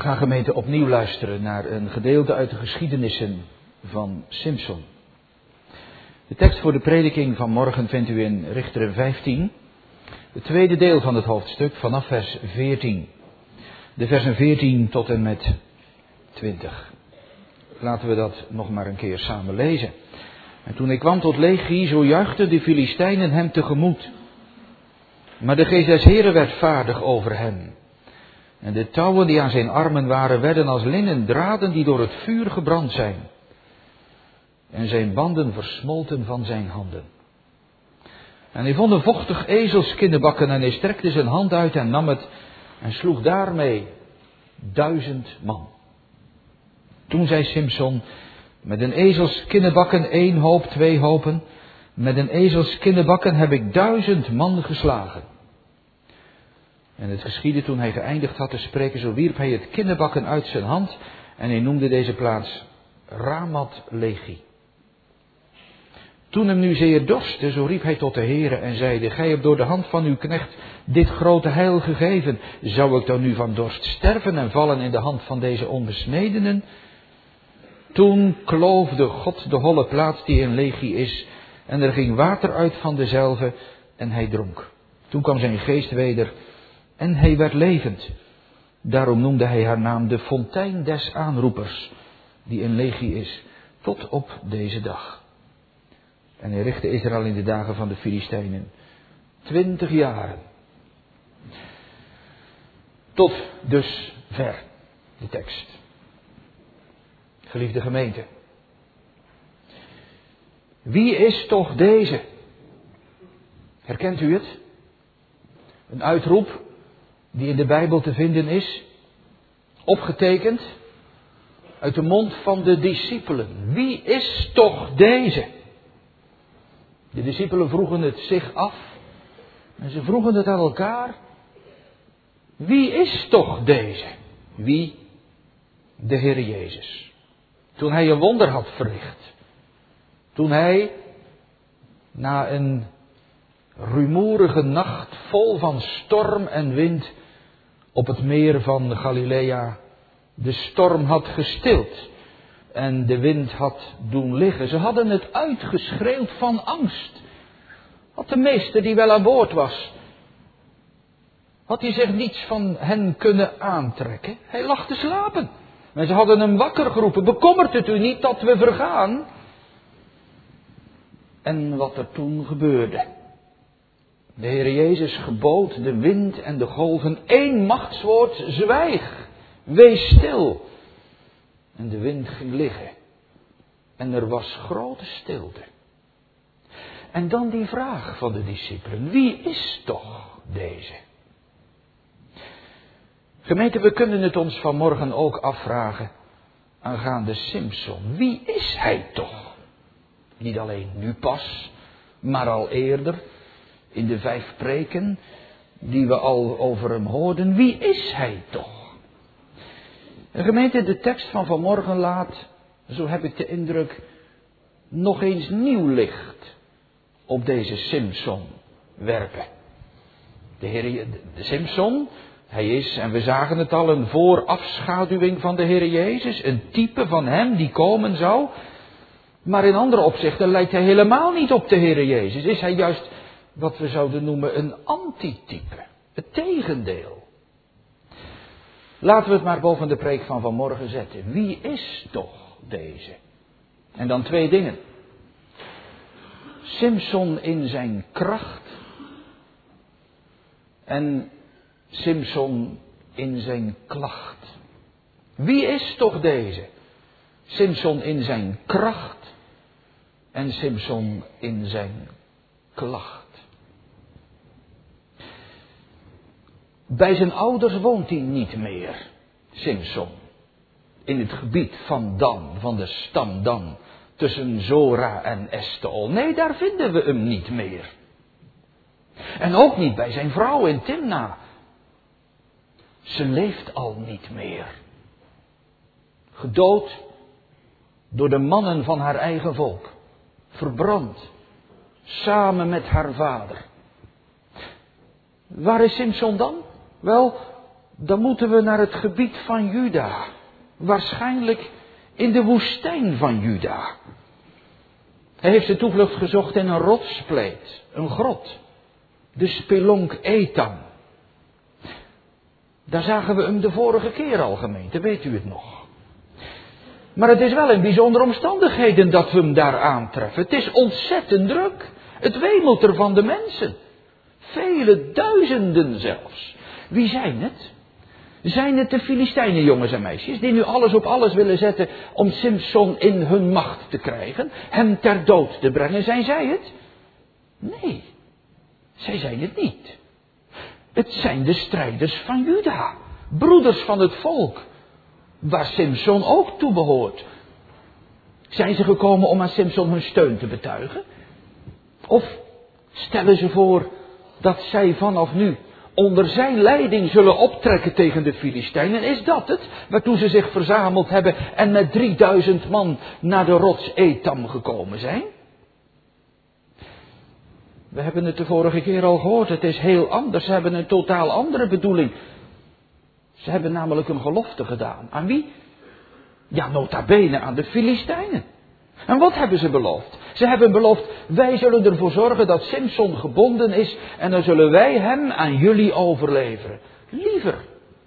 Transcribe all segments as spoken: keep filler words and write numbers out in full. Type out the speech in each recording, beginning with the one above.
gaan gemeente opnieuw luisteren naar een gedeelte uit de geschiedenissen van Simson. De tekst voor de prediking van morgen vindt u in Richteren vijftien. Het tweede deel van het hoofdstuk vanaf vers veertien. De versen veertien tot en met twintig. Laten we dat nog maar een keer samen lezen. En toen hij kwam tot Lechi, zo juichten de Filistijnen hem tegemoet. Maar de geest des Heren werd vaardig over hem. En de touwen die aan zijn armen waren, werden als linnen draden die door het vuur gebrand zijn. En zijn banden versmolten van zijn handen. En hij vond een vochtig ezelskinnenbakken en hij strekte zijn hand uit en nam het en sloeg daarmee duizend man. Toen zei Simson, met een ezelskinnenbakken één hoop, twee hopen. Met een ezelskinnenbakken heb ik duizend man geslagen. En het geschiedde toen hij geëindigd had te spreken, zo wierp hij het kinnenbakken uit zijn hand en hij noemde deze plaats Ramat Lechi. Toen hem nu zeer dorstte, zo riep hij tot de Heere en zeide, gij hebt door de hand van uw knecht dit grote heil gegeven. Zou ik dan nu van dorst sterven en vallen in de hand van deze onbesnedenen? Toen kloofde God de holle plaats die in Lechi is en er ging water uit van dezelve en hij dronk. Toen kwam zijn geest weder en hij werd levend. Daarom noemde hij haar naam de fontein des aanroepers, die in Lechi is, tot op deze dag. En hij richtte Israël in de dagen van de Filistijnen twintig jaren. Tot dus ver de tekst. Geliefde gemeente. Wie is toch deze? Herkent u het? Een uitroep die in de Bijbel te vinden is. Opgetekend uit de mond van de discipelen. Wie is toch deze? De discipelen vroegen het zich af. En ze vroegen het aan elkaar. Wie is toch deze? Wie? De Heer Jezus. Toen hij een wonder had verricht. Toen hij na een rumoerige nacht vol van storm en wind op het meer van Galilea de storm had gestild en de wind had doen liggen. Ze hadden het uitgeschreeuwd van angst. Had de meester die wel aan boord was, had hij zich niets van hen kunnen aantrekken? Hij lag te slapen. En ze hadden hem wakker geroepen. Bekommert het u niet dat we vergaan? En wat er toen gebeurde. De Heer Jezus gebood de wind en de golven één machtswoord, zwijg, wees stil. En de wind ging liggen. En er was grote stilte. En dan die vraag van de discipelen, wie is toch deze? Gemeente, we kunnen het ons vanmorgen ook afvragen aangaande Simson. Wie is hij toch? Niet alleen nu pas, maar al eerder in de vijf preken die we al over hem hoorden. Wie is hij toch? En gemeente, de tekst van vanmorgen laat, zo heb ik de indruk, nog eens nieuw licht op deze Simson werpen. De Heer, de Simson, hij is, en we zagen het al, een voorafschaduwing van de Heer Jezus, een type van hem die komen zou. Maar in andere opzichten lijkt hij helemaal niet op de Heer Jezus. Is hij juist wat we zouden noemen een antitype. Het tegendeel. Laten we het maar boven de preek van vanmorgen zetten. Wie is toch deze? En dan twee dingen. Simson in zijn kracht. En Simson in zijn klacht. Wie is toch deze? Simson in zijn kracht. En Simson in zijn klacht. Bij zijn ouders woont hij niet meer, Simson. In het gebied van Dan, van de stam Dan. Tussen Zora en Eshtaol. Nee, daar vinden we hem niet meer. En ook niet bij zijn vrouw in Timna. Ze leeft al niet meer. Gedood door de mannen van haar eigen volk. Verbrand. Samen met haar vader. Waar is Simson dan? Wel, dan moeten we naar het gebied van Juda. Waarschijnlijk in de woestijn van Juda. Hij heeft zijn toevlucht gezocht in een rotsspleet, een grot. De spelonk Etam. Daar zagen we hem de vorige keer al, gemeente, weet u het nog. Maar het is wel in bijzondere omstandigheden dat we hem daar aantreffen. Het is ontzettend druk. Het wemelt er van de mensen. Vele duizenden zelfs. Wie zijn het? Zijn het de Filistijnen, jongens en meisjes, die nu alles op alles willen zetten om Simson in hun macht te krijgen, hem ter dood te brengen? Zijn zij het? Nee, zij zijn het niet. Het zijn de strijders van Juda, broeders van het volk, waar Simson ook toe behoort. Zijn ze gekomen om aan Simson hun steun te betuigen? Of stellen ze voor dat zij vanaf nu onder zijn leiding zullen optrekken tegen de Filistijnen? Is dat het, waartoe ze zich verzameld hebben en met drieduizend man naar de rots Etam gekomen zijn? We hebben het de vorige keer al gehoord, het is heel anders, ze hebben een totaal andere bedoeling. Ze hebben namelijk een gelofte gedaan. Aan wie? Ja, nota bene aan de Filistijnen. En wat hebben ze beloofd? Ze hebben beloofd, wij zullen ervoor zorgen dat Simson gebonden is en dan zullen wij hem aan jullie overleveren. Liever.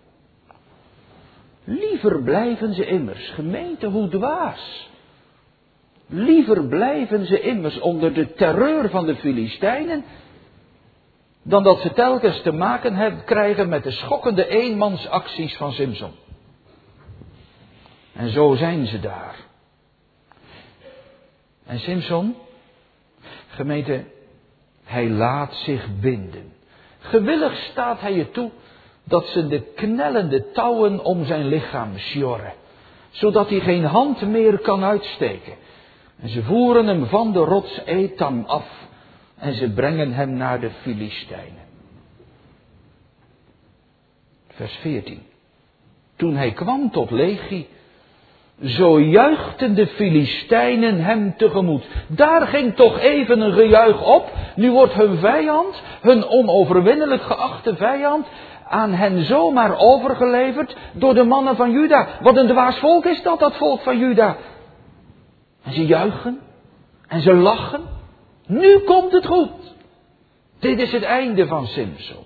Liever blijven ze immers, gemeente, hoe dwaas. Liever blijven ze immers onder de terreur van de Filistijnen, dan dat ze telkens te maken hebben, krijgen met de schokkende eenmansacties van Simson. En zo zijn ze daar. En Simson, gemeente, hij laat zich binden. Gewillig staat hij je toe dat ze de knellende touwen om zijn lichaam sjorren, zodat hij geen hand meer kan uitsteken. En ze voeren hem van de rots Etam af en ze brengen hem naar de Filistijnen. Vers veertien. Toen hij kwam tot Lechi, zo juichten de Filistijnen hem tegemoet. Daar ging toch even een gejuich op. Nu wordt hun vijand, hun onoverwinnelijk geachte vijand, aan hen zomaar overgeleverd door de mannen van Juda. Wat een dwaas volk is dat, dat volk van Juda. En ze juichen en ze lachen. Nu komt het goed. Dit is het einde van Simson.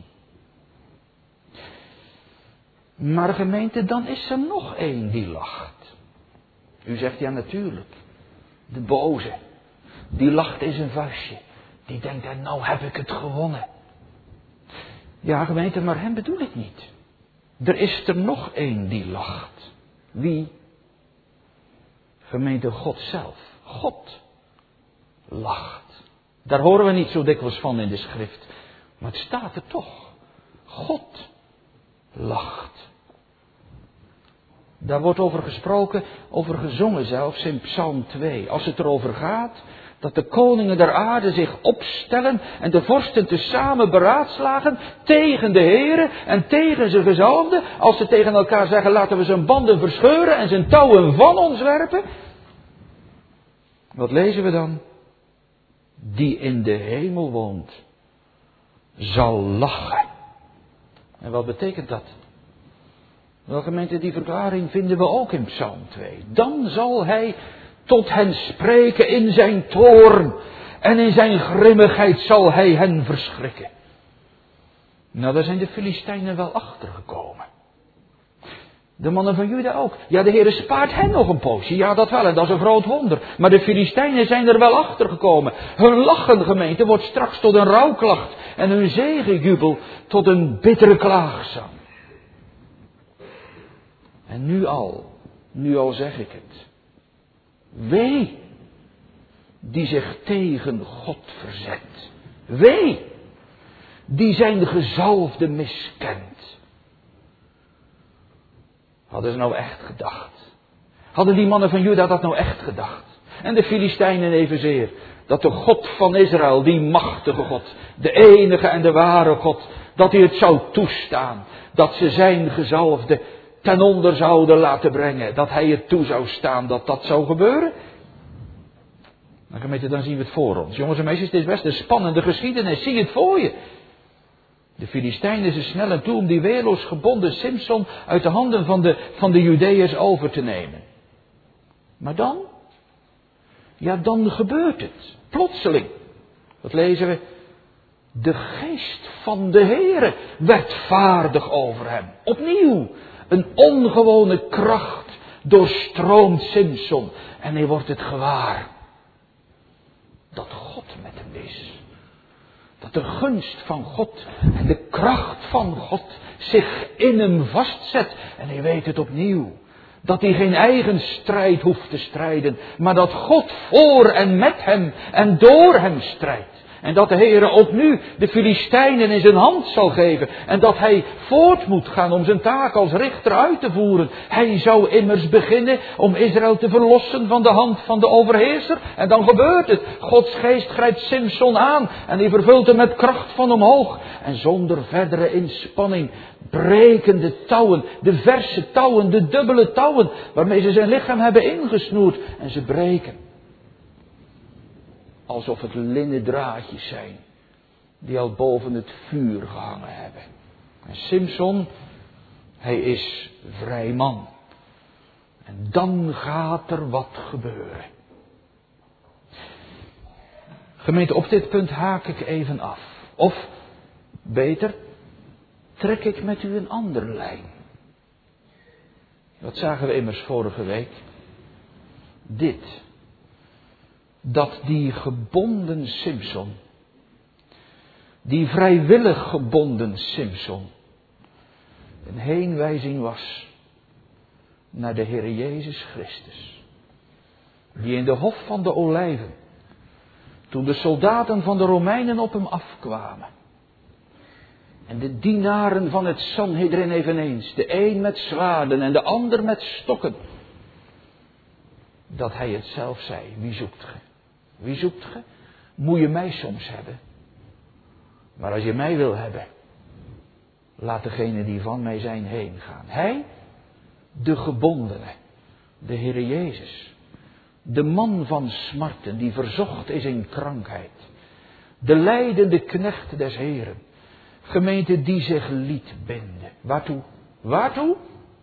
Maar gemeente, dan is er nog één die lacht. U zegt ja natuurlijk. De boze. Die lacht in zijn vuistje. Die denkt, en nou heb ik het gewonnen. Ja gemeente, maar hem bedoel ik niet. Er is er nog één die lacht. Wie? Gemeente, God zelf. God lacht. Daar horen we niet zo dikwijls van in de schrift. Maar het staat er toch. God lacht. Daar wordt over gesproken, over gezongen zelfs in Psalm twee. Als het erover gaat dat de koningen der aarde zich opstellen en de vorsten tezamen beraadslagen tegen de Heere en tegen zijn gezalfden. Als ze tegen elkaar zeggen, laten we zijn banden verscheuren en zijn touwen van ons werpen. Wat lezen we dan? Die in de hemel woont, zal lachen. En wat betekent dat? Wel gemeente, die verklaring vinden we ook in Psalm twee. Dan zal hij tot hen spreken in zijn toorn. En in zijn grimmigheid zal hij hen verschrikken. Nou, daar zijn de Filistijnen wel achter gekomen. De mannen van Juda ook. Ja, de Heere spaart hen nog een poosje. Ja, dat wel, en dat is een groot wonder. Maar de Filistijnen zijn er wel achter gekomen. Hun lachen, gemeente, wordt straks tot een rouwklacht. En hun zegenjubel tot een bittere klaagzang. En nu al, nu al zeg ik het. Wee, die zich tegen God verzet. Wee, die zijn gezalfde miskent. Hadden ze nou echt gedacht? Hadden die mannen van Juda dat nou echt gedacht? En de Filistijnen evenzeer. Dat de God van Israël, die machtige God, de enige en de ware God, dat hij het zou toestaan. Dat ze zijn gezalfde ten onder zouden laten brengen. Dat hij het toe zou staan dat dat zou gebeuren. Dan, gemeente, dan zien we het voor ons. Jongens en meisjes, dit is best een spannende geschiedenis. Zie het voor je. De Filistijnen ze snellen toe om die weerloos gebonden Simson uit de handen van de, van de Judeërs over te nemen. Maar dan? Ja, dan gebeurt het. Plotseling. Wat lezen we? De geest van de Heere werd vaardig over hem. Opnieuw. Een ongewone kracht doorstroomt Simson. En hij wordt het gewaar. Dat God met hem is. Dat de gunst van God en de kracht van God zich in hem vastzet. En hij weet het opnieuw. Dat hij geen eigen strijd hoeft te strijden. Maar dat God voor en met hem en door hem strijdt. En dat de Heere ook nu de Filistijnen in zijn hand zal geven. En dat hij voort moet gaan om zijn taak als richter uit te voeren. Hij zou immers beginnen om Israël te verlossen van de hand van de overheerser. En dan gebeurt het. Gods geest grijpt Simson aan. En hij vervult hem met kracht van omhoog. En zonder verdere inspanning breken de touwen. De verse touwen, de dubbele touwen. Waarmee ze zijn lichaam hebben ingesnoerd. En ze breken. Alsof het linnen draadjes zijn. Die al boven het vuur gehangen hebben. En Simson, hij is vrij man. En dan gaat er wat gebeuren. Gemeente, op dit punt haak ik even af. Of, beter, trek ik met u een andere lijn. Dat zagen we immers vorige week. Dit. Dat die gebonden Simson, die vrijwillig gebonden Simson, een heenwijzing was naar de Heer Jezus Christus. Die in de hof van de Olijven, toen de soldaten van de Romeinen op hem afkwamen. En de dienaren van het Sanhedrin eveneens, de een met zwaarden en de ander met stokken. Dat hij het zelf zei, wie zoekt ge? Wie zoekt ge? Moet je mij soms hebben? Maar als je mij wil hebben, laat degene die van mij zijn heen gaan. Hij, de gebondene, de Heere Jezus. De man van smarten, die verzocht is in krankheid. De lijdende knecht des Heeren. Gemeente die zich liet binden. Waartoe? Waartoe?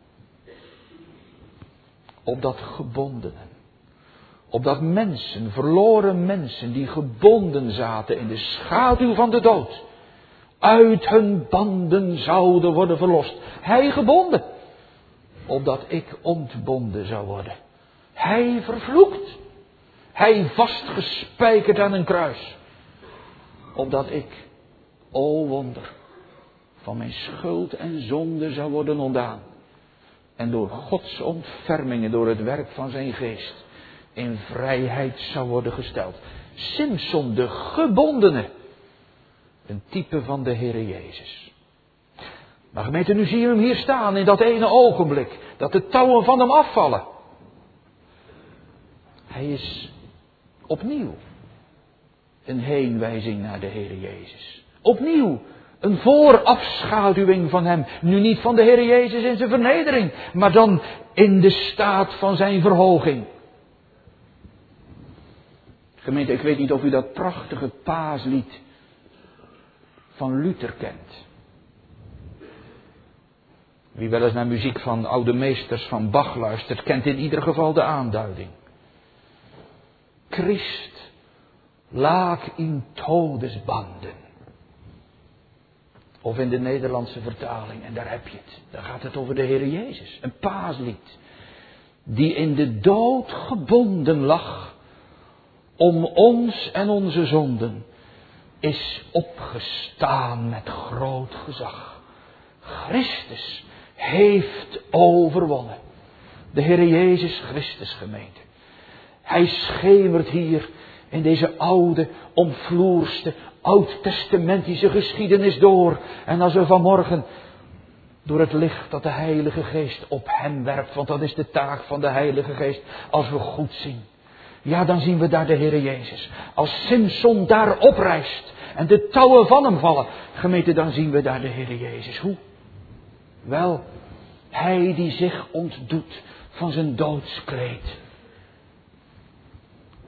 Opdat gebondenen. Opdat mensen, verloren mensen, die gebonden zaten in de schaduw van de dood, uit hun banden zouden worden verlost. Hij gebonden. Opdat ik ontbonden zou worden. Hij vervloekt. Hij vastgespijkerd aan een kruis. Opdat ik, o wonder, van mijn schuld en zonde zou worden ontdaan. En door Gods ontfermingen, door het werk van zijn geest, in vrijheid zou worden gesteld. Simson de gebondene. Een type van de Heere Jezus. Maar gemeente, nu zie je hem hier staan in dat ene ogenblik. Dat de touwen van hem afvallen. Hij is opnieuw een heenwijzing naar de Heere Jezus. Opnieuw een voorafschaduwing van hem. Nu niet van de Heere Jezus in zijn vernedering. Maar dan in de staat van zijn verhoging. Gemeente, ik weet niet of u dat prachtige paaslied van Luther kent. Wie wel eens naar muziek van oude meesters van Bach luistert, kent in ieder geval de aanduiding. Christ lag in todesbanden. Of in de Nederlandse vertaling, en daar heb je het. Daar gaat het over de Heere Jezus. Een paaslied. Die in de dood gebonden lag. Om ons en onze zonden. Is opgestaan met groot gezag. Christus heeft overwonnen. De Heere Jezus Christus, gemeente. Hij schemert hier in deze oude, omvloerste, oud-testamentische geschiedenis door. En als we vanmorgen door het licht dat de Heilige Geest op hem werpt, want dat is de taak van de Heilige Geest, als we goed zien. Ja, dan zien we daar de Heere Jezus. Als Simson daar oprijst en de touwen van hem vallen, gemeente, dan zien we daar de Heere Jezus. Hoe? Wel, hij die zich ontdoet van zijn doodskleed.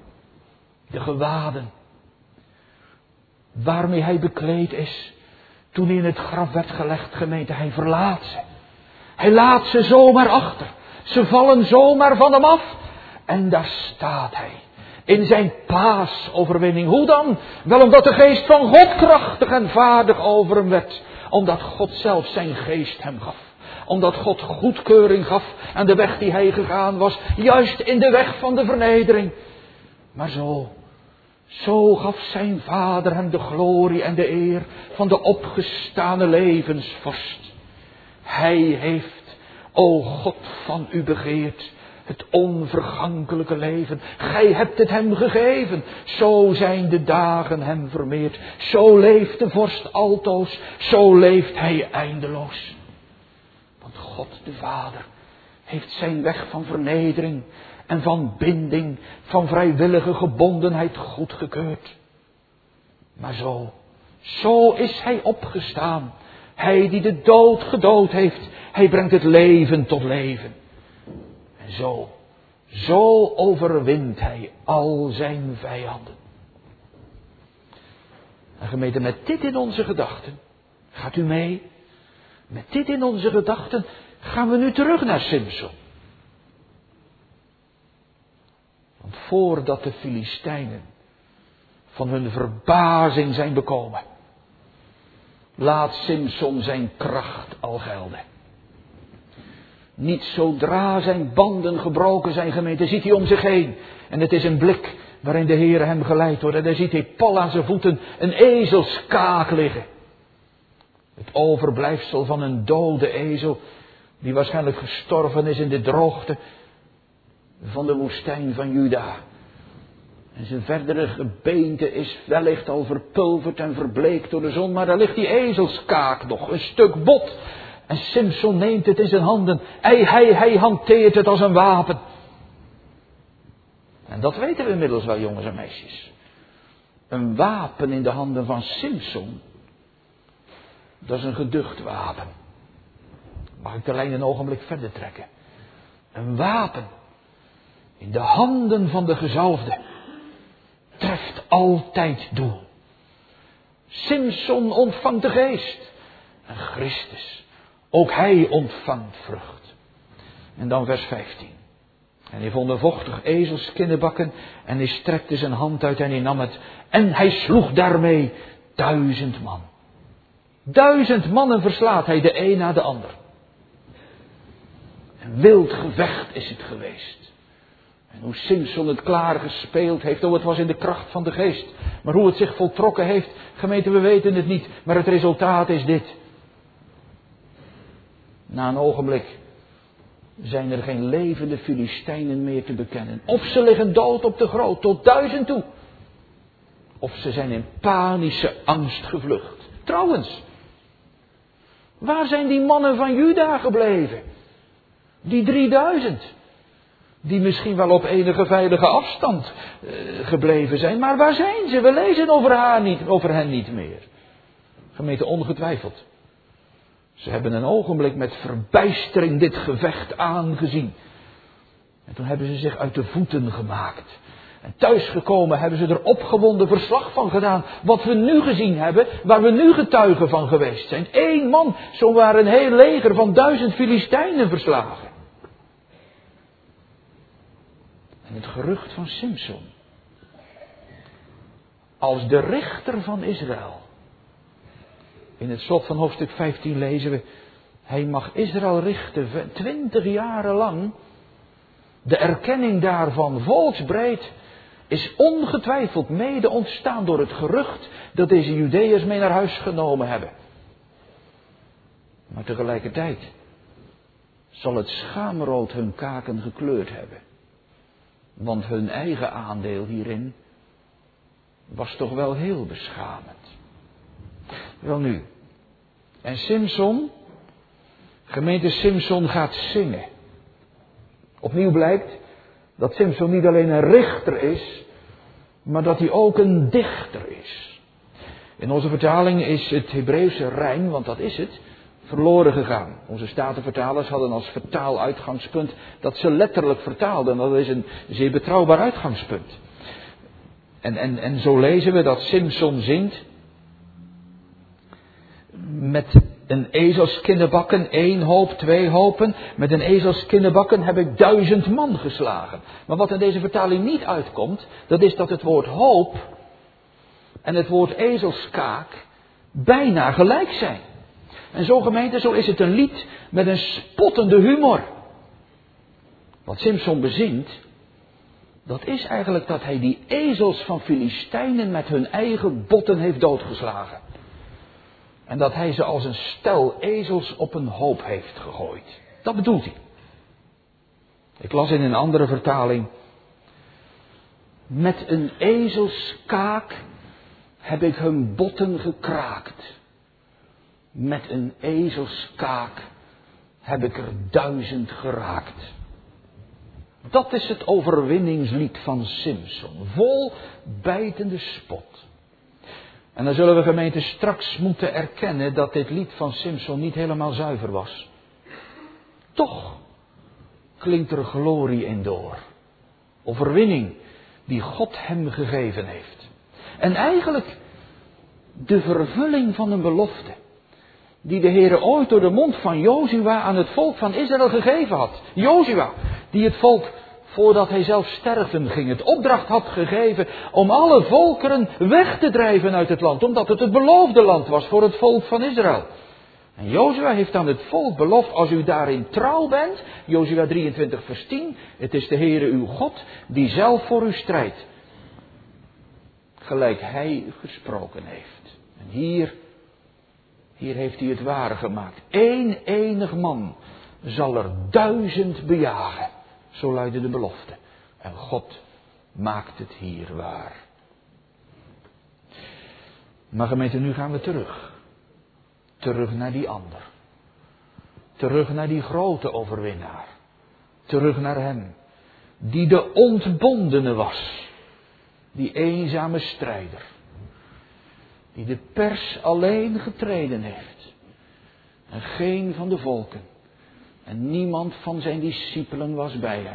De gewaden waarmee hij bekleed is, toen hij in het graf werd gelegd, gemeente, hij verlaat ze. Hij laat ze zomaar achter. Ze vallen zomaar van hem af. En daar staat hij. In zijn paasoverwinning. Hoe dan? Wel omdat de geest van God krachtig en vaardig over hem werd. Omdat God zelf zijn geest hem gaf. Omdat God goedkeuring gaf aan de weg die hij gegaan was. Juist in de weg van de vernedering. Maar zo, zo gaf zijn vader hem de glorie en de eer van de opgestane levensvorst. Hij heeft, o God, van u begeerd het onvergankelijke leven. Gij hebt het hem gegeven. Zo zijn de dagen hem vermeerd. Zo leeft de vorst altoos. Zo leeft hij eindeloos. Want God de Vader heeft zijn weg van vernedering en van binding, van vrijwillige gebondenheid goedgekeurd. Maar zo, zo is hij opgestaan. Hij die de dood gedood heeft, hij brengt het leven tot leven. En zo, zo overwint hij al zijn vijanden. En gemeente, met dit in onze gedachten, gaat u mee? Met dit in onze gedachten gaan we nu terug naar Simson. Want voordat de Filistijnen van hun verbazing zijn bekomen, laat Simson zijn kracht al gelden. Niet zodra zijn banden gebroken zijn, gemeente, ziet hij om zich heen. En het is een blik waarin de Heer hem geleid wordt. En daar ziet hij pal aan zijn voeten een ezelskaak liggen. Het overblijfsel van een dode ezel, die waarschijnlijk gestorven is in de droogte van de woestijn van Juda. En zijn verdere gebeente is wellicht al verpulverd en verbleekt door de zon, maar daar ligt die ezelskaak nog, een stuk bot. En Simson neemt het in zijn handen. Hij, hij, hij hanteert het als een wapen. En dat weten we inmiddels wel, jongens en meisjes. Een wapen in de handen van Simson, dat is een geducht wapen. Mag ik de lijn een ogenblik verder trekken? Een wapen in de handen van de gezalfde treft altijd doel. Simson ontvangt de geest. En Christus, ook hij ontvangt vrucht. En dan vers vijftien. En hij vond een vochtig ezelskinnenbakken en hij strekte zijn hand uit en hij nam het. En hij sloeg daarmee duizend man. Duizend mannen verslaat hij de een na de ander. Een wild gevecht is het geweest. En hoe Simson het klaar gespeeld heeft, oh het was in de kracht van de geest. Maar hoe het zich voltrokken heeft, gemeente, we weten het niet. Maar het resultaat is dit. Na een ogenblik zijn er geen levende Filistijnen meer te bekennen. Of ze liggen dood op de grond, tot duizend toe. Of ze zijn in panische angst gevlucht. Trouwens, waar zijn die mannen van Juda gebleven? Die drieduizend. Die misschien wel op enige veilige afstand uh, gebleven zijn. Maar waar zijn ze? We lezen over, haar niet, over hen niet meer. Gemeente, ongetwijfeld. Ze hebben een ogenblik met verbijstering dit gevecht aangezien. En toen hebben ze zich uit de voeten gemaakt. En thuisgekomen hebben ze er opgewonden verslag van gedaan. Wat we nu gezien hebben, waar we nu getuigen van geweest zijn. Eén man, zo waren een heel leger van duizend Filistijnen verslagen. En het gerucht van Simson. Als de richter van Israël. In het slot van hoofdstuk vijftien lezen we. Hij mag Israël richten twintig jaren lang. De erkenning daarvan volksbreed is ongetwijfeld mede ontstaan door het gerucht dat deze Judeërs mee naar huis genomen hebben. Maar tegelijkertijd zal het schaamrood hun kaken gekleurd hebben. Want hun eigen aandeel hierin was toch wel heel beschamend. Welnu, en Simson, gemeente Simson gaat zingen. Opnieuw blijkt dat Simson niet alleen een richter is, maar dat hij ook een dichter is. In onze vertaling is het Hebreeuwse rijm, want dat is het, verloren gegaan. Onze statenvertalers hadden als vertaaluitgangspunt dat ze letterlijk vertaalden. Dat is een zeer betrouwbaar uitgangspunt. En, en, en zo lezen we dat Simson zingt. met een ezelskinnenbakken, één hoop, twee hopen. Met een ezelskinnenbakken heb ik duizend man geslagen. Maar wat in deze vertaling niet uitkomt, dat is dat het woord hoop en het woord ezelskaak bijna gelijk zijn. En zo gemeente, zo is het een lied met een spottende humor. Wat Simson bezingt, dat is eigenlijk dat hij die ezels van Filistijnen met hun eigen botten heeft doodgeslagen. En dat hij ze als een stel ezels op een hoop heeft gegooid. Dat bedoelt hij. Ik las in een andere vertaling. Met een ezelskaak heb ik hun botten gekraakt. Met een ezelskaak heb ik er duizend geraakt. Dat is het overwinningslied van Simson. Vol bijtende spot. En dan zullen we gemeente straks moeten erkennen dat dit lied van Simson niet helemaal zuiver was. Toch klinkt er glorie in door. Overwinning die God hem gegeven heeft. En eigenlijk de vervulling van een belofte. Die de Heere ooit door de mond van Jozua aan het volk van Israël gegeven had. Jozua, die het volk, voordat hij zelf sterven ging, het opdracht had gegeven om alle volkeren weg te drijven uit het land. Omdat het het beloofde land was voor het volk van Israël. En Jozua heeft aan het volk beloofd, als u daarin trouw bent, Jozua drieëntwintig vers tien, het is de Heere uw God die zelf voor u strijdt. Gelijk hij gesproken heeft. En hier, hier heeft hij het ware gemaakt. Eén enig man zal er duizend bejagen. Zo luidde de belofte. En God maakt het hier waar. Maar gemeente, nu gaan we terug. Terug naar die ander. Terug naar die grote overwinnaar. Terug naar hem. Die de ontbondene was. Die eenzame strijder. Die de pers alleen getreden heeft. En geen van de volken. En niemand van zijn discipelen was bij hem.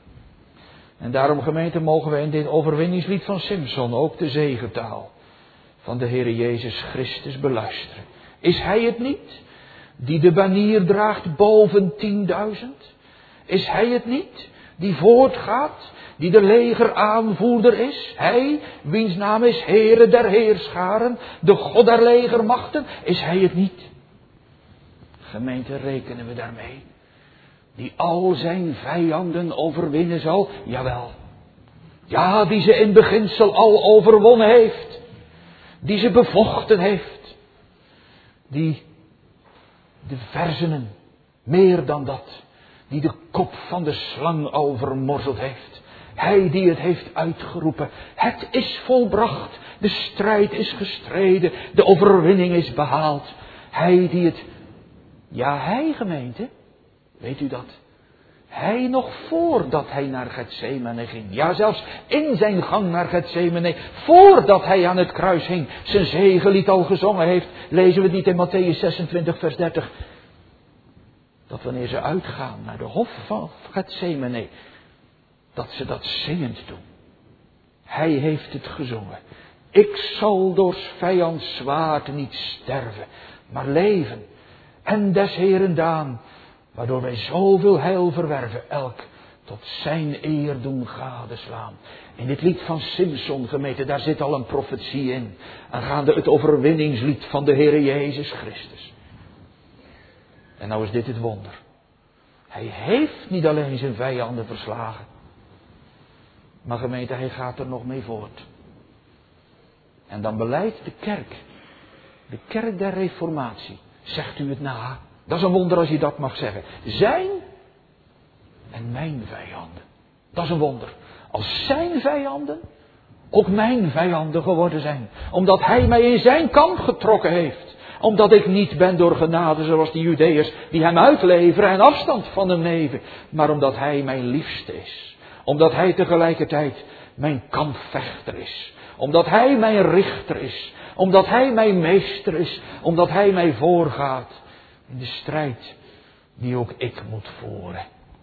En daarom gemeente mogen we in dit overwinningslied van Simson ook de zegentaal van de Heere Jezus Christus beluisteren. Is hij het niet die de banier draagt boven tienduizend? Is hij het niet die voortgaat, die de legeraanvoerder is? Hij, wiens naam is Heere der Heerscharen, de God der legermachten, is hij het niet? Gemeente, rekenen we daarmee? Die al zijn vijanden overwinnen zal? Jawel. Ja, die ze in beginsel al overwonnen heeft. Die ze bevochten heeft. Die de verzenen, meer dan dat, die de kop van de slang al vermorzeld heeft. Hij die het heeft uitgeroepen. Het is volbracht. De strijd is gestreden. De overwinning is behaald. Hij die het... Ja, hij gemeente. Weet u dat? Hij nog voordat hij naar Getsemane ging. Ja, zelfs in zijn gang naar Getsemane. Voordat hij aan het kruis hing. Zijn zegelied al gezongen heeft. Lezen we het niet in Mattheüs zesentwintig vers dertig. Dat wanneer ze uitgaan naar de hof van Getsemane. Dat ze dat zingend doen. Hij heeft het gezongen. Ik zal door 's vijands zwaard niet sterven. Maar leven. En des Heeren daan. Waardoor wij zoveel heil verwerven, elk tot zijn eer doen gadeslaan. In dit lied van Simson, gemeente, daar zit al een profetie in. Aangaande het overwinningslied van de Heere Jezus Christus. En nou is dit het wonder. Hij heeft niet alleen zijn vijanden verslagen. Maar gemeente, hij gaat er nog mee voort. En dan beleidt de kerk, de kerk der reformatie, zegt u het na. Dat is een wonder als je dat mag zeggen. Zijn en mijn vijanden. Dat is een wonder. Als zijn vijanden ook mijn vijanden geworden zijn. Omdat hij mij in zijn kamp getrokken heeft. Omdat ik niet ben door genade zoals die Judeërs die hem uitleveren en afstand van hem nemen. Maar omdat hij mijn liefste is. Omdat hij tegelijkertijd mijn kampvechter is. Omdat hij mijn richter is. Omdat hij mijn meester is. Omdat hij mij voorgaat. In de strijd die ook ik moet voeren.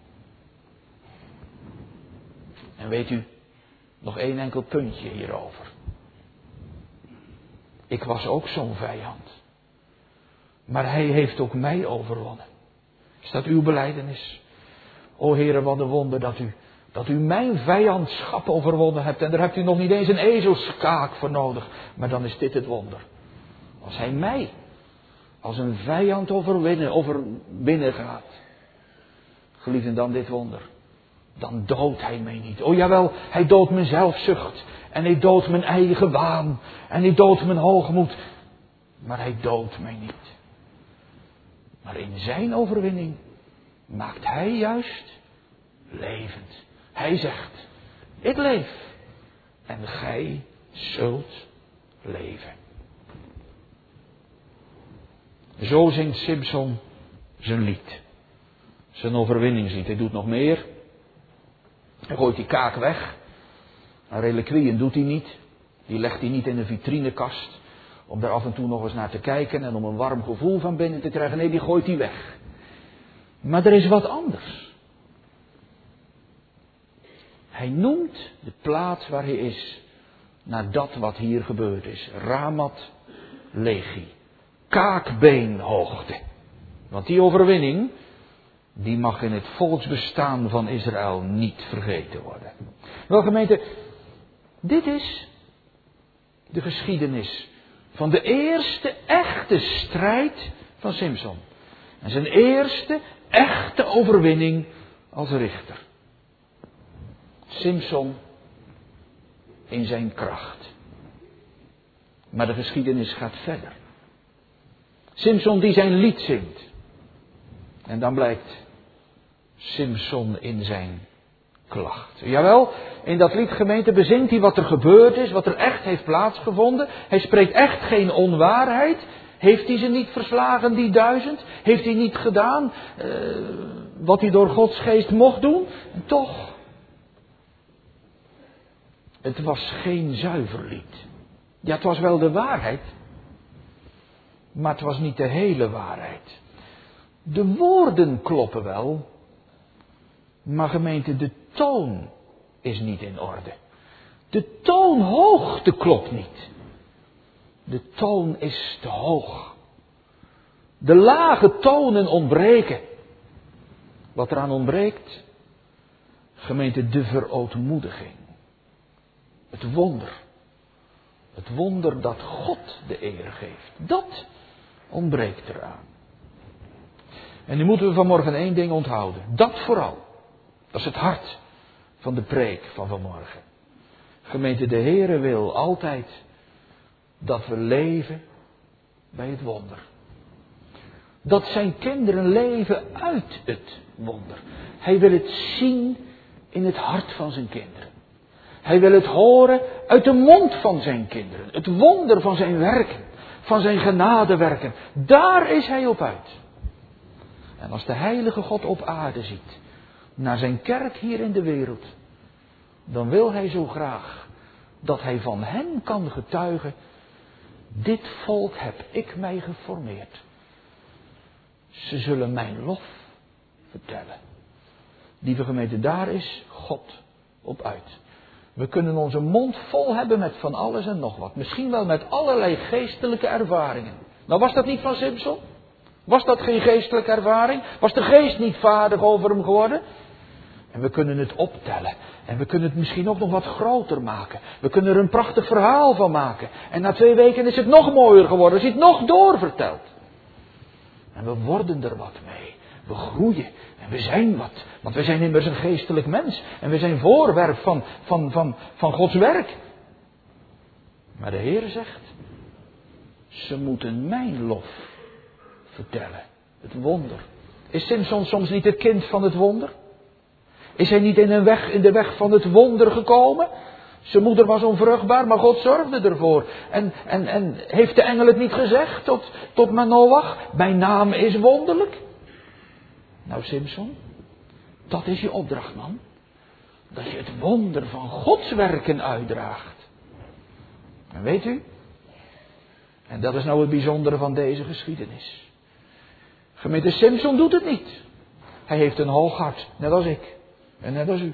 En weet u, nog één enkel puntje hierover. Ik was ook zo'n vijand. Maar hij heeft ook mij overwonnen. Is dat uw belijdenis? O Heere, wat een wonder dat u, dat u mijn vijandschap overwonnen hebt. En daar hebt u nog niet eens een ezelskaak voor nodig. Maar dan is dit het wonder. Als hij mij als een vijand overwinnen, overwinnen gaat. Geliefden, dan dit wonder. Dan doodt hij mij niet. O jawel, hij doodt mijn zelfzucht. En hij doodt mijn eigen waan. En hij doodt mijn hoogmoed. Maar hij doodt mij niet. Maar in zijn overwinning maakt hij juist levend. Hij zegt, ik leef. En gij zult leven. Zo zingt Simson zijn lied. Zijn overwinningslied. Hij doet nog meer. Hij gooit die kaak weg. Een reliquieën doet hij niet. Die legt hij niet in een vitrinekast. Om daar af en toe nog eens naar te kijken. En om een warm gevoel van binnen te krijgen. Nee, die gooit hij weg. Maar er is wat anders. Hij noemt de plaats waar hij is. Naar dat wat hier gebeurd is. Ramat Lehi. Kaakbeenhoogte. Want die overwinning, die mag in het volksbestaan van Israël niet vergeten worden. Wel gemeente, dit is de geschiedenis van de eerste echte strijd van Simson. En zijn eerste echte overwinning als richter. Simson in zijn kracht. Maar de geschiedenis gaat verder. Simson die zijn lied zingt. En dan blijkt Simson in zijn klacht. Jawel, in dat lied gemeente bezingt hij wat er gebeurd is, wat er echt heeft plaatsgevonden. Hij spreekt echt geen onwaarheid. Heeft hij ze niet verslagen, die duizend? Heeft hij niet gedaan uh, wat hij door Gods geest mocht doen? En toch, het was geen zuiver lied. Ja, het was wel de waarheid. Maar het was niet de hele waarheid. De woorden kloppen wel. Maar gemeente, de toon is niet in orde. De toonhoogte klopt niet. De toon is te hoog. De lage tonen ontbreken. Wat eraan ontbreekt? Gemeente, de verootmoediging. Het wonder. Het wonder dat God de eer geeft. Dat ontbreekt eraan. En nu moeten we vanmorgen één ding onthouden. Dat vooral. Dat is het hart van de preek van vanmorgen. Gemeente, de Heere wil altijd dat we leven bij het wonder. Dat zijn kinderen leven uit het wonder. Hij wil het zien in het hart van zijn kinderen. Hij wil het horen uit de mond van zijn kinderen. Het wonder van zijn werken. Van zijn genadewerken. Daar is hij op uit. En als de heilige God op aarde ziet. Naar zijn kerk hier in de wereld. Dan wil hij zo graag dat hij van hen kan getuigen. Dit volk heb ik mij geformeerd. Ze zullen mijn lof vertellen. Lieve gemeente, daar is God op uit. We kunnen onze mond vol hebben met van alles en nog wat. Misschien wel met allerlei geestelijke ervaringen. Nou, was dat niet van Simson? Was dat geen geestelijke ervaring? Was de geest niet vaardig over hem geworden? En we kunnen het optellen. En we kunnen het misschien ook nog wat groter maken. We kunnen er een prachtig verhaal van maken. En na twee weken is het nog mooier geworden. Is het nog doorverteld. En we worden er wat mee. We groeien. En we zijn wat. Want we zijn immers een geestelijk mens. En we zijn voorwerp van, van, van, van Gods werk. Maar de Heer zegt. Ze moeten mijn lof vertellen. Het wonder. Is Simson soms niet het kind van het wonder? Is hij niet in, een weg, in de weg van het wonder gekomen? Zijn moeder was onvruchtbaar, maar God zorgde ervoor. En, en, en heeft de engel het niet gezegd tot, tot Manoach? Mijn naam is wonderlijk. Nou Simson, dat is je opdracht, man. Dat je het wonder van Gods werken uitdraagt. En weet u? En dat is nou het bijzondere van deze geschiedenis. Gemeente, Simson doet het niet. Hij heeft een hoog hart, net als ik. En net als u.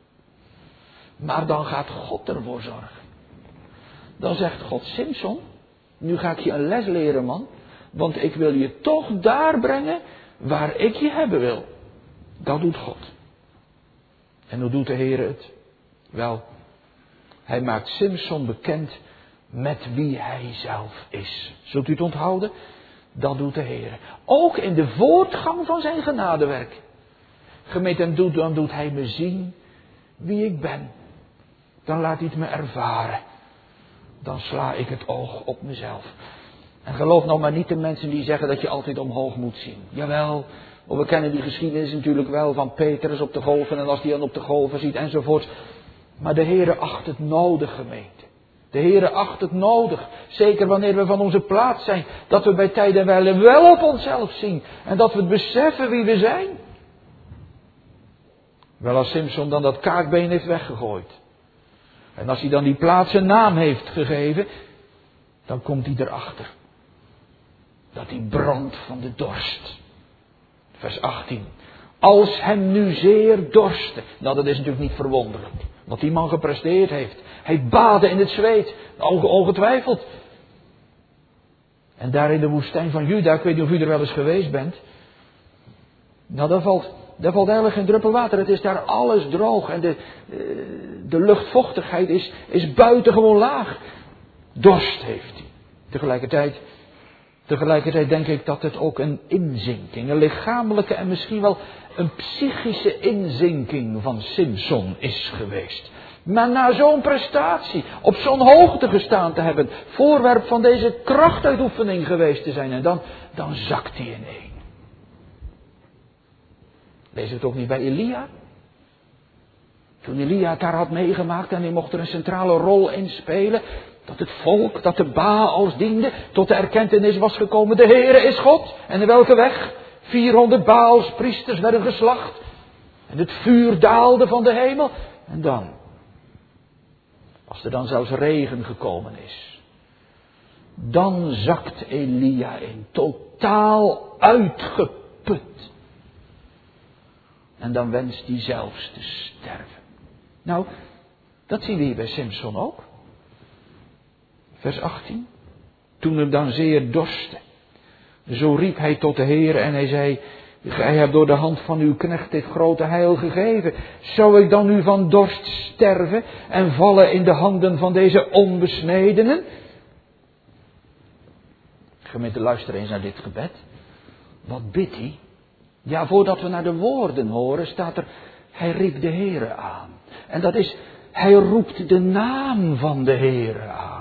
Maar dan gaat God ervoor zorgen. Dan zegt God, Simson, nu ga ik je een les leren, man. Want ik wil je toch daar brengen waar ik je hebben wil. Dat doet God. En hoe doet de Heer het? Wel, hij maakt Simson bekend met wie hij zelf is. Zult u het onthouden? Dat doet de Heer. Ook in de voortgang van zijn genadewerk. Gemeente, doet, dan doet hij me zien wie ik ben. Dan laat hij het me ervaren. Dan sla ik het oog op mezelf. En geloof nou maar niet de mensen die zeggen dat je altijd omhoog moet zien. Jawel, we kennen die geschiedenis natuurlijk wel van Petrus op de golven en als hij dan op de golven ziet enzovoort. Maar de Heere acht het nodig, gemeente. De Heere acht het nodig, zeker wanneer we van onze plaats zijn, dat we bij tijd en wijle wel op onszelf zien en dat we het beseffen wie we zijn. Wel, als Simson dan dat kaakbeen heeft weggegooid en als hij dan die plaats een naam heeft gegeven, dan komt hij erachter dat hij brandt van de dorst. Vers achttien. Als hem nu zeer dorstte. Nou, dat is natuurlijk niet verwonderlijk. Wat die man gepresteerd heeft. Hij baadde in het zweet. Ongetwijfeld. En daar in de woestijn van Juda, ik weet niet of u er wel eens geweest bent. Nou, daar valt, daar valt eigenlijk geen druppel water. Het is daar alles droog. En de, de luchtvochtigheid is, is buitengewoon laag. Dorst heeft hij. Tegelijkertijd... Tegelijkertijd denk ik dat het ook een inzinking, een lichamelijke en misschien wel een psychische inzinking van Simson is geweest. Maar na zo'n prestatie, op zo'n hoogte gestaan te hebben, voorwerp van deze krachtuitoefening geweest te zijn en dan, dan zakt hij ineen. Lees het ook niet bij Elia? Toen Elia het daar had meegemaakt en hij mocht er een centrale rol in spelen. Dat het volk, dat de Baals diende, tot de erkentenis was gekomen. De Heere is God. En in welke weg? vierhonderd Baals priesters werden geslacht. En het vuur daalde van de hemel. En dan, als er dan zelfs regen gekomen is, dan zakt Elia in, totaal uitgeput. En dan wenst hij zelfs te sterven. Nou, dat zien we hier bij Simson ook. Vers achttien. Toen hem dan zeer dorstte. Zo riep hij tot de Heer en hij zei: Gij hebt door de hand van uw knecht dit grote heil gegeven. Zou ik dan nu van dorst sterven en vallen in de handen van deze onbesnedenen? Gemeente, luister eens naar dit gebed. Wat bidt hij? Ja, voordat we naar de woorden horen, staat er: Hij riep de Heere aan. En dat is, hij roept de naam van de Heere aan.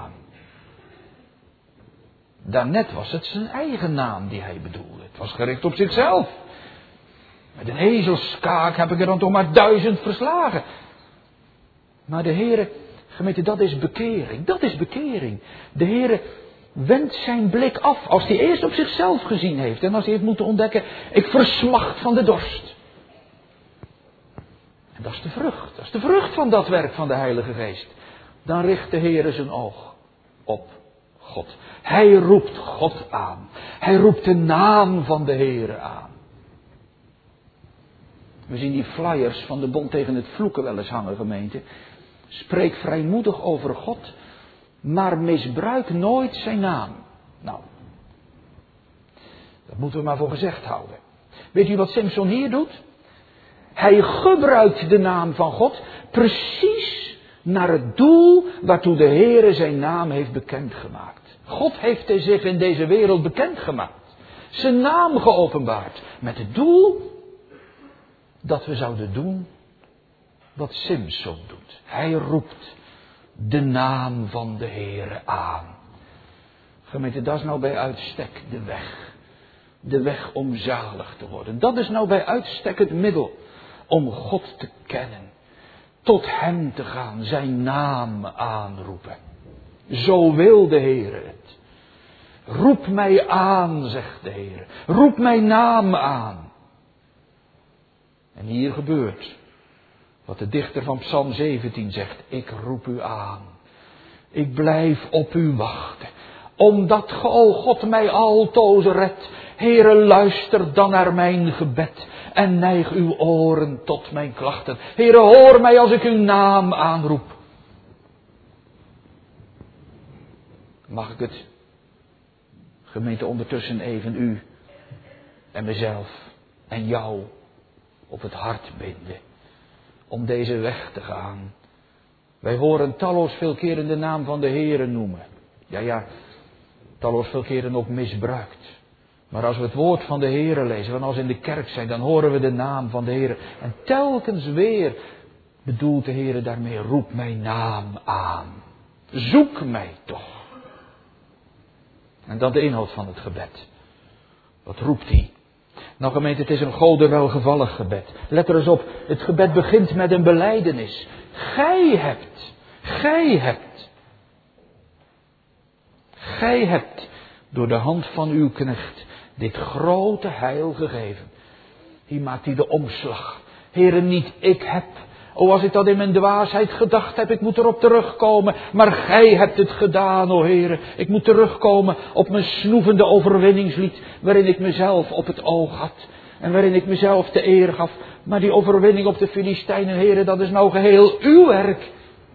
Daarnet was het zijn eigen naam die hij bedoelde. Het was gericht op zichzelf. Met een ezelskaak heb ik er dan toch maar duizend verslagen. Maar de Heere, gemeente, dat is bekering. Dat is bekering. De Heere wendt zijn blik af als hij eerst op zichzelf gezien heeft. En als hij heeft moeten ontdekken, ik versmacht van de dorst. En dat is de vrucht. Dat is de vrucht van dat werk van de Heilige Geest. Dan richt de Heere zijn oog op God. Hij roept God aan. Hij roept de naam van de Heere aan. We zien die flyers van de Bond tegen het Vloeken wel eens hangen, gemeente. Spreek vrijmoedig over God, maar misbruik nooit zijn naam. Nou, dat moeten we maar voor gezegd houden. Weet u wat Simson hier doet? Hij gebruikt de naam van God precies naar het doel waartoe de Heere zijn naam heeft bekendgemaakt. God heeft zich in deze wereld bekendgemaakt. Zijn naam geopenbaard. Met het doel dat we zouden doen wat Simson doet. Hij roept de naam van de Heere aan. Gemeente, dat is nou bij uitstek de weg. De weg om zalig te worden. Dat is nou bij uitstek het middel om God te kennen. Tot hem te gaan, zijn naam aanroepen. Zo wil de Heere het. Roep mij aan, zegt de Heere. Roep mijn naam aan. En hier gebeurt wat de dichter van Psalm zeventien zegt. Ik roep u aan. Ik blijf op u wachten. Omdat ge, o God, mij altoos redt. Heere, luister dan naar mijn gebed. En neig uw oren tot mijn klachten. Heere, hoor mij als ik uw naam aanroep. Mag ik het Gemeente, ondertussen even u en mezelf en jou op het hart binden. Om deze weg te gaan. Wij horen talloos veel keren de naam van de Heere noemen. Ja, ja, talloos veel keren ook misbruikt. Maar als we het woord van de Heere lezen, en als we in de kerk zijn, dan horen we de naam van de Heere. En telkens weer bedoelt de Heere daarmee, roep mijn naam aan. Zoek mij toch. En dan de inhoud van het gebed. Wat roept hij? Nou gemeente, het is een Gode welgevallig gebed. Let er eens op, het gebed begint met een belijdenis. Gij hebt, gij hebt. Gij hebt door de hand van uw knecht dit grote heil gegeven. Hier maakt hij de omslag. Heere, niet ik heb. O, als ik dat in mijn dwaasheid gedacht heb, ik moet erop terugkomen. Maar gij hebt het gedaan, o Heere. Ik moet terugkomen op mijn snoevende overwinningslied, waarin ik mezelf op het oog had. En waarin ik mezelf de eer gaf. Maar die overwinning op de Filistijnen, Heere, dat is nou geheel uw werk.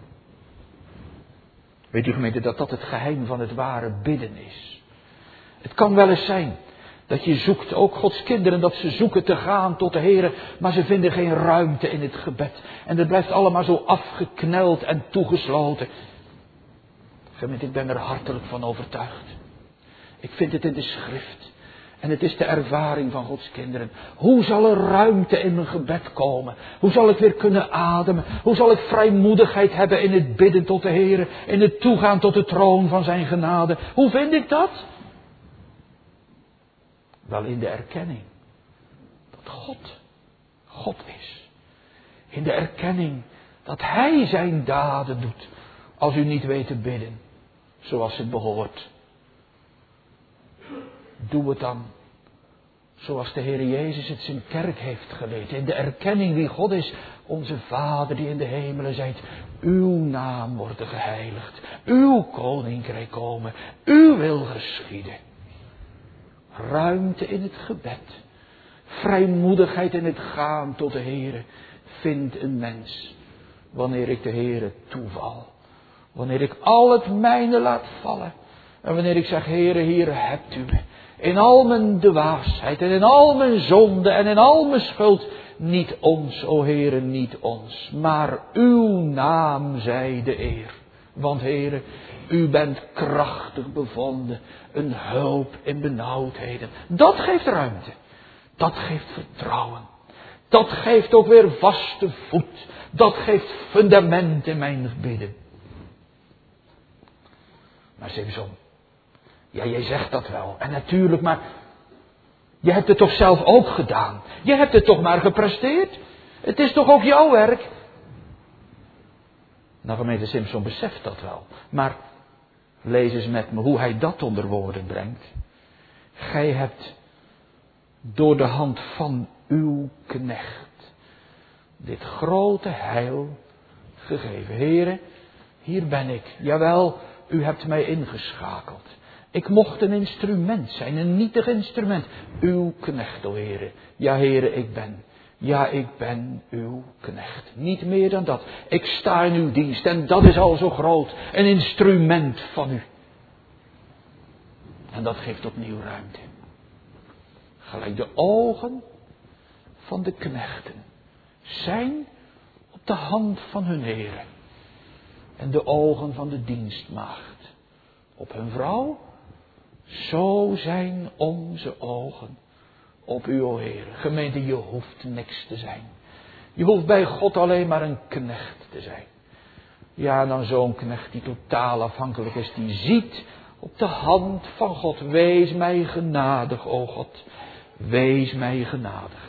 Weet u gemeente, dat dat het geheim van het ware bidden is. Het kan wel eens zijn dat je zoekt, ook Gods kinderen, dat ze zoeken te gaan tot de Heere, maar ze vinden geen ruimte in het gebed. En het blijft allemaal zo afgekneld en toegesloten. Gemeente, ik ben er hartelijk van overtuigd. Ik vind het in de schrift. En het is de ervaring van Gods kinderen. Hoe zal er ruimte in mijn gebed komen? Hoe zal ik weer kunnen ademen? Hoe zal ik vrijmoedigheid hebben in het bidden tot de Heere? In het toegaan tot de troon van zijn genade? Hoe vind ik dat? Wel in de erkenning dat God, God is. In de erkenning dat Hij zijn daden doet. Als u niet weet te bidden, zoals het behoort. Doe het dan zoals de Heer Jezus het zijn kerk heeft geleerd. In de erkenning wie God is. Onze Vader die in de hemelen zijt. Uw naam worden geheiligd. Uw koninkrijk komen. Uw wil geschieden. Ruimte in het gebed. Vrijmoedigheid in het gaan tot de Heere. Vindt een mens. Wanneer ik de Heere toeval. Wanneer ik al het mijne laat vallen. En wanneer ik zeg, Heere, hier hebt u me. In al mijn dwaasheid en in al mijn zonde en in al mijn schuld. Niet ons, o Heere, niet ons. Maar uw naam zij de eer. Want Heere, u bent krachtig bevonden. Een hulp in benauwdheden. Dat geeft ruimte. Dat geeft vertrouwen. Dat geeft ook weer vaste voet. Dat geeft fundament in mijn bidden. Maar Simson. Ja, jij zegt dat wel. En natuurlijk, maar je hebt het toch zelf ook gedaan. Je hebt het toch maar gepresteerd. Het is toch ook jouw werk. Nou, gemeente Simson beseft dat wel. Maar lees eens met me hoe hij dat onder woorden brengt. Gij hebt door de hand van uw knecht dit grote heil gegeven. Heere, hier ben ik. Jawel, u hebt mij ingeschakeld. Ik mocht een instrument zijn, een nietig instrument. Uw knecht, o Heere. Ja, Heere, ik ben. Ja, ik ben uw knecht. Niet meer dan dat. Ik sta in uw dienst en dat is al zo groot. Een instrument van u. En dat geeft opnieuw ruimte. Gelijk de ogen van de knechten zijn op de hand van hun Heere. En de ogen van de dienstmaagd op hun vrouw. Zo zijn onze ogen op u, o Heer. Gemeente, je hoeft niks te zijn. Je hoeft bij God alleen maar een knecht te zijn. Ja, dan zo'n knecht die totaal afhankelijk is. Die ziet op de hand van God. Wees mij genadig, o God. Wees mij genadig.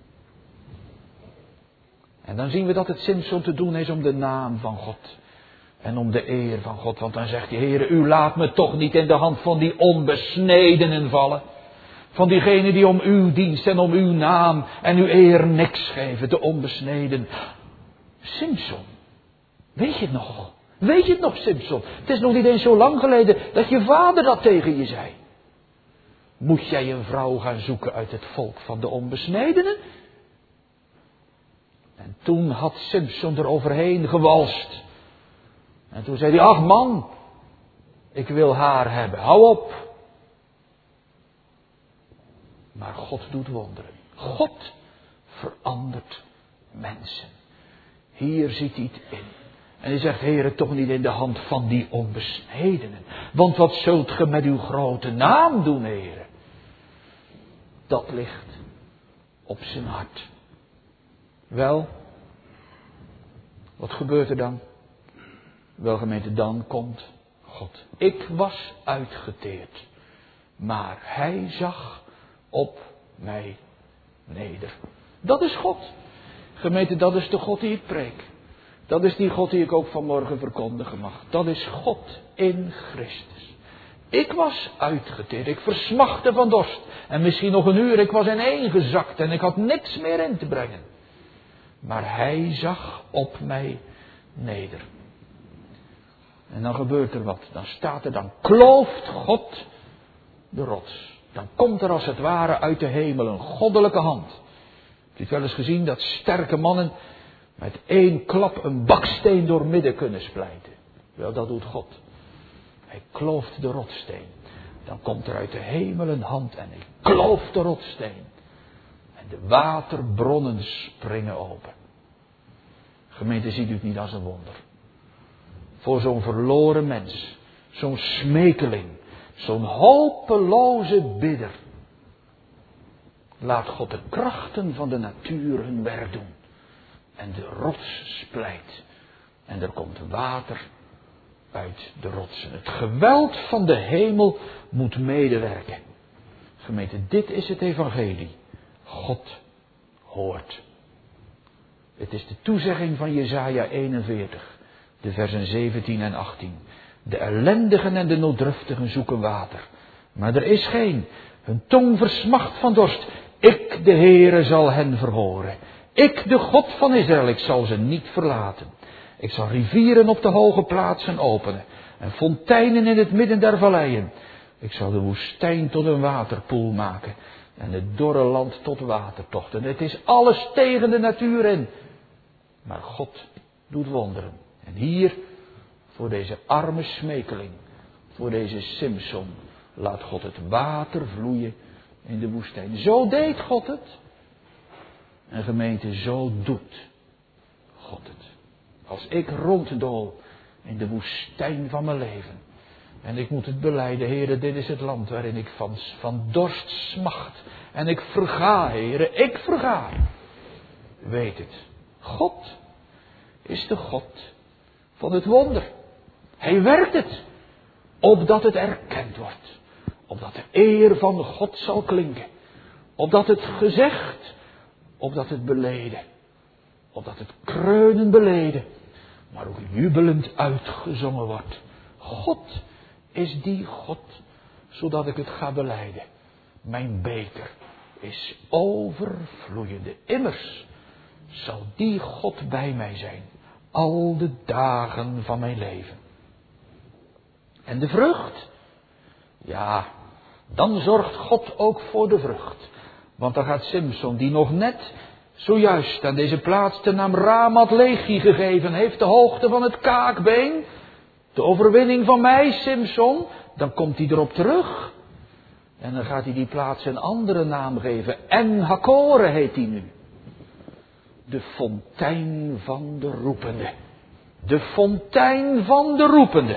En dan zien we dat het Simson te doen is om de naam van God. En om de eer van God. Want dan zegt hij, Heere, u laat me toch niet in de hand van die onbesnedenen vallen. Van diegenen die om uw dienst en om uw naam en uw eer niks geven. De onbesneden. Simson. Weet je het nog? Weet je het nog, Simson? Het is nog niet eens zo lang geleden dat je vader dat tegen je zei. Moet jij een vrouw gaan zoeken uit het volk van de onbesnedenen? En toen had Simson er overheen gewalst. En toen zei hij, ach man, ik wil haar hebben, hou op. Maar God doet wonderen. God verandert mensen. Hier ziet hij het in. En hij zegt, Heere, toch niet in de hand van die onbesnedenen. Want wat zult ge met uw grote naam doen, Heere? Dat ligt op zijn hart. Wel, wat gebeurt er dan? Wel, gemeente, dan komt God. Ik was uitgeteerd, maar hij zag op mij neder. Dat is God. Gemeente, dat is de God die ik preek. Dat is die God die ik ook vanmorgen verkondigen mag. Dat is God in Christus. Ik was uitgeteerd, ik versmachtte van dorst. En misschien nog een uur, ik was ineengezakt en ik had niks meer in te brengen. Maar hij zag op mij neder. En dan gebeurt er wat. Dan staat er, dan klooft God de rots. Dan komt er als het ware uit de hemel een goddelijke hand. Heb je het wel eens gezien dat sterke mannen met één klap een baksteen door midden kunnen splijten? Wel, dat doet God. Hij klooft de rotsteen. Dan komt er uit de hemel een hand en hij klooft de rotsteen. En de waterbronnen springen open. Gemeente, ziet u het niet als een wonder? Voor zo'n verloren mens, zo'n smekeling, zo'n hopeloze bidder. Laat God de krachten van de natuur hun werk doen. En de rots splijt. En er komt water uit de rotsen. Het geweld van de hemel moet medewerken. Gemeente, dit is het evangelie. God hoort. Het is de toezegging van Jesaja eenenveertig, de versen zeventien en achttien. De ellendigen en de nooddruftigen zoeken water, maar er is geen. Hun tong versmacht van dorst. Ik, de Heere, zal hen verhoren. Ik, de God van Israël, ik zal ze niet verlaten. Ik zal rivieren op de hoge plaatsen openen en fonteinen in het midden der valleien. Ik zal de woestijn tot een waterpoel maken en het dorre land tot watertochten. Het is alles tegen de natuur in. Maar God doet wonderen. En hier, voor deze arme smekeling, voor deze Simson, laat God het water vloeien in de woestijn. Zo deed God het. En gemeente, zo doet God het. Als ik ronddool in de woestijn van mijn leven. En ik moet het belijden, Heere, dit is het land waarin ik van, van dorst smacht. En ik verga, Heere, ik verga. Weet het. God is de God van het wonder. Hij werkt het. Opdat het erkend wordt. Opdat de eer van God zal klinken. Opdat het gezegd. Opdat het beleden. Opdat het kreunen beleden. Maar ook jubelend uitgezongen wordt. God is die God. Zodat ik het ga belijden. Mijn beker is overvloeiende. Immers zal die God bij mij zijn. Al de dagen van mijn leven. En de vrucht? Ja, dan zorgt God ook voor de vrucht. Want dan gaat Simson, die nog net zojuist aan deze plaats de naam Ramat Lehi gegeven heeft, de hoogte van het kaakbeen, de overwinning van mij, Simson, dan komt hij erop terug. En dan gaat hij die plaats een andere naam geven. En Hakore heet hij nu. De fontein van de roepende. De fontein van de roepende.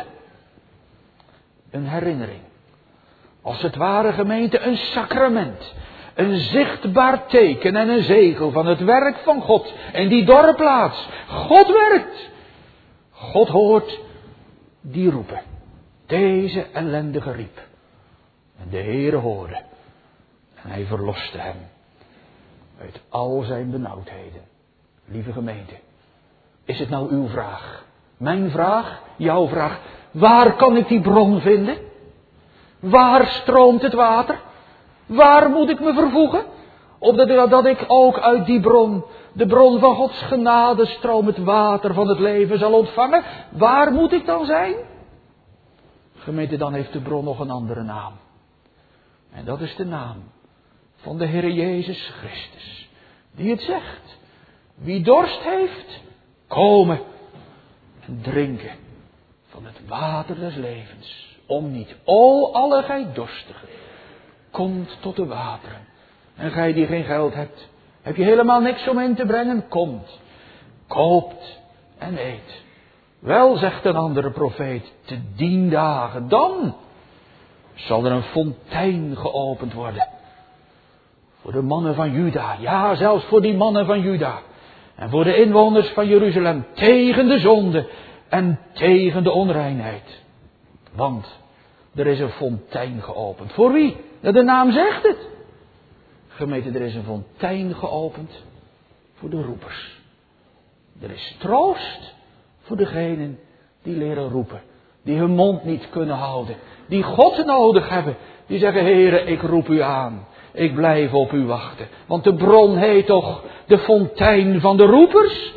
Een herinnering. Als het ware, gemeente, een sacrament. Een zichtbaar teken en een zegel van het werk van God. En die dorre plaats. God werkt. God hoort die roepen. Deze ellendige riep. En de Heere hoorde. En hij verloste hem. Uit al zijn benauwdheden. Lieve gemeente. Is het nou uw vraag? Mijn vraag? Jouw vraag? Waar kan ik die bron vinden? Waar stroomt het water? Waar moet ik me vervoegen? Opdat dat ik ook uit die bron, de bron van Gods genade, stroom het water van het leven zal ontvangen. Waar moet ik dan zijn? Gemeente, dan heeft de bron nog een andere naam. En dat is de naam van de Heer Jezus Christus. Die het zegt. Wie dorst heeft, komen en drinken van het water des levens. Om niet, o alle gij dorstigen, komt tot de wateren En gij die geen geld hebt, heb je helemaal niks om in te brengen? Komt, koopt en eet. Wel, zegt een andere profeet, te dien dagen, dan zal er een fontein geopend worden. Voor de mannen van Juda, ja, zelfs voor die mannen van Juda. En voor de inwoners van Jeruzalem, tegen de zonde en tegen de onreinheid. Want er is een fontein geopend. Voor wie? Ja, de naam zegt het. Gemeente, er is een fontein geopend voor de roepers. Er is troost voor degenen die leren roepen. Die hun mond niet kunnen houden. Die God nodig hebben. Die zeggen, Heere, ik roep u aan. Ik blijf op u wachten. Want de bron heet toch de fontein van de roepers?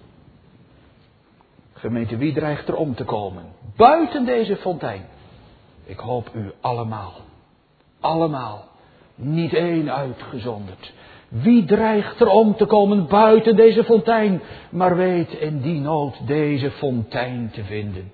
Gemeente, wie dreigt er om te komen? Buiten deze fontein. Ik hoop u allemaal. Allemaal. Niet één uitgezonderd. Wie dreigt er om te komen buiten deze fontein? Maar weet in die nood deze fontein te vinden.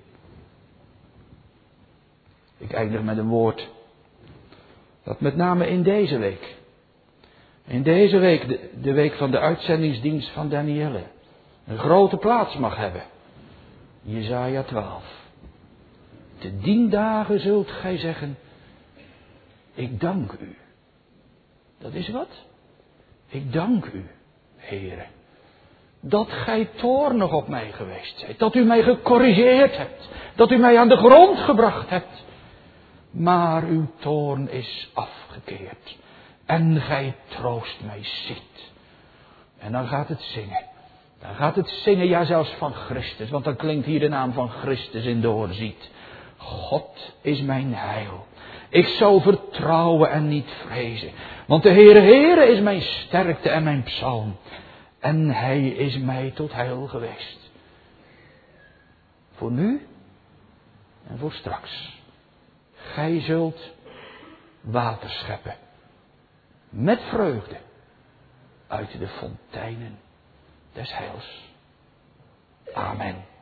Ik eindig met een woord. Dat met name in deze week. In deze week, de, de week van de uitzendingsdienst van Daniëlle. Een grote plaats mag hebben. Jesaja twaalf. Te dien dagen zult gij zeggen. Ik dank u. Dat is wat? Ik dank u, Heere. Dat gij toornig op mij geweest zijt. Dat u mij gecorrigeerd hebt. Dat u mij aan de grond gebracht hebt. Maar uw toorn is afgekeerd. En gij troost mij ziet. En dan gaat het zingen. Dan gaat het zingen, ja zelfs van Christus. Want dan klinkt hier de naam van Christus in doorziet. God is mijn heil. Ik zal vertrouwen en niet vrezen. Want de Heere, Heere is mijn sterkte en mijn psalm. En hij is mij tot heil geweest. Voor nu en voor straks. Gij zult water scheppen. Met vreugde. Uit de fonteinen des heils. Amen.